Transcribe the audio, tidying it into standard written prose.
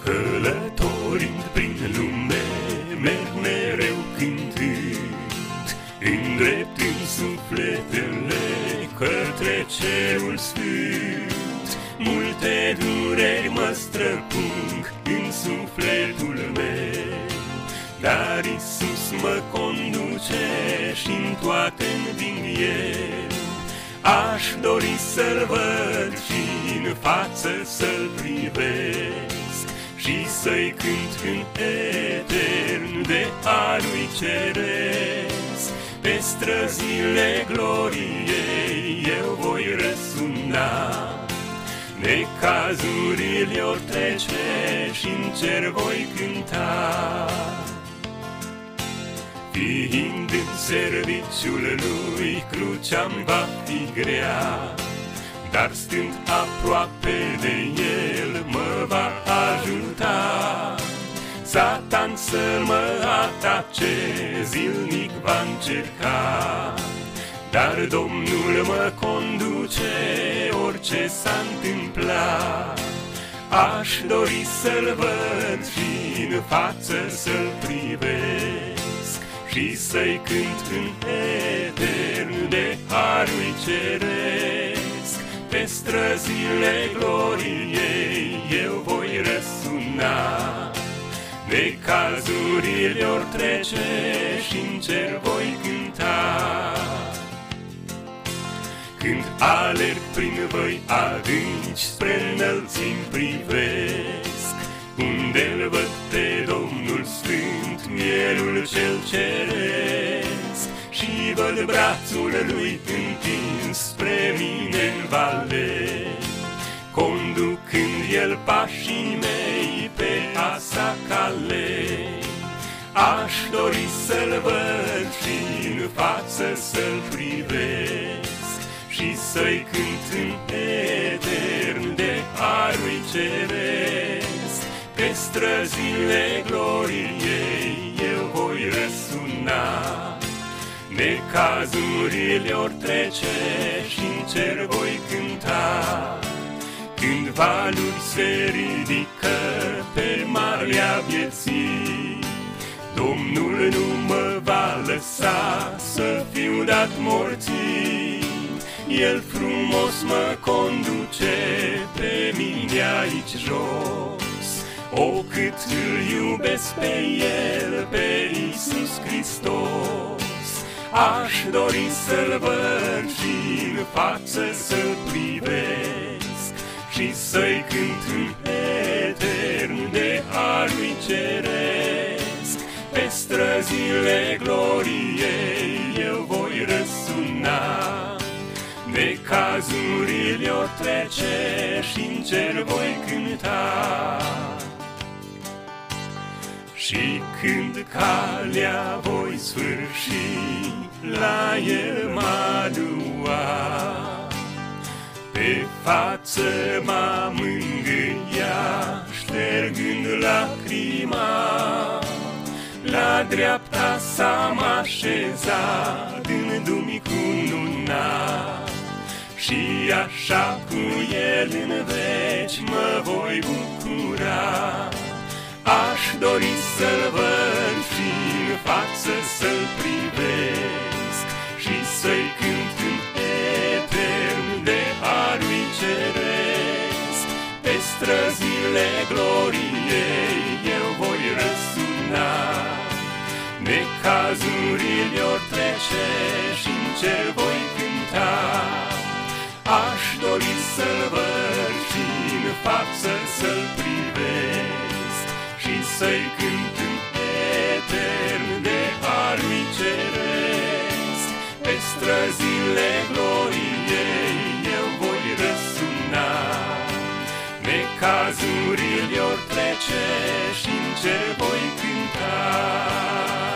Călătorind prin lume, merg mereu cântând, îndreptând sufletele către cerul sfânt. Multe dureri mă străpung în sufletul meu, dar Iisus mă conduce și-n toate-n din El. Aș dori să-L văd și-n față să-L privesc și să-i cânt în etern de a Lui ceresc. Pe străzile gloriei eu voi răsuna, necazurile ori trece și-n cer voi cânta. Fiind în serviciul Lui, crucea-mi va fi grea, dar stând aproape de El mă va ajuta. Satan să mă atace zilnic va încerca, dar Domnul mă conduce orice s-a întâmplat. Aș dori să-L văd și-n față să-L privesc și să-i cânt în etern de harul ceresc. Pe străzile gloriei eu voi răsuna, necazurile ori trece și-n cer voi cânta. Când alerg prin văi adânci, spre înălțimi privesc, unde-L văd pe Domnul Sfânt, mielul cel ceresc, și văd brațul Lui întins spre mine-n vale, conducând El pașii mei pe a sa cale. Aș dori să-L văd și-n față să-L privesc și să-i cânt în etern de harul ceresc. Pe străzile gloriei eu voi răsuna, necazurile ori trece și-n cer voi cânta. Când valuri se ridică pe marea vieții, Domnul nu mă va lăsa să fiu dat morții. El frumos mă conduce pe mine aici jos, o cât îl iubesc pe El, pe Iisus Hristos. Aș dori să-L văd și-n față să-L privesc și să-i cânt în etern de harul ceresc. Pe străzile gloriei eu voi răsuna, necazurile ori trece și-n cer voi cânta. Și când calea voi sfârși, la El m-a luat, pe față m-a mângâia, ștergând lacrima. La dreapta sa m-a așezat, dându-mi cununa, și așa cu El în veci mă voi bucura. Aș dori să-L văd și-n față să-L privesc și să-i cânt în etern de harul ceresc. Pe străzile gloriei eu voi răsuna, necazurile ori trece și-n cer voi cânta. Aș dori să-L văd și-n față să-L privesc și să-i cânt în etern de harul ceresc. Pe străzile gloriei eu voi răsuna, necazurile ori trece și-n cer voi cânta.